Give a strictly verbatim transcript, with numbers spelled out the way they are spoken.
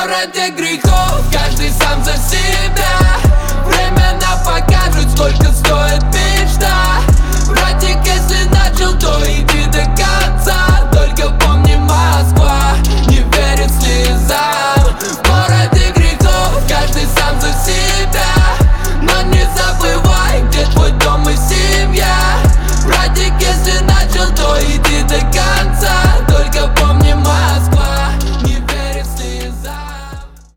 городе грехов, каждый сам за себя. Время нам покажет, сколько стоит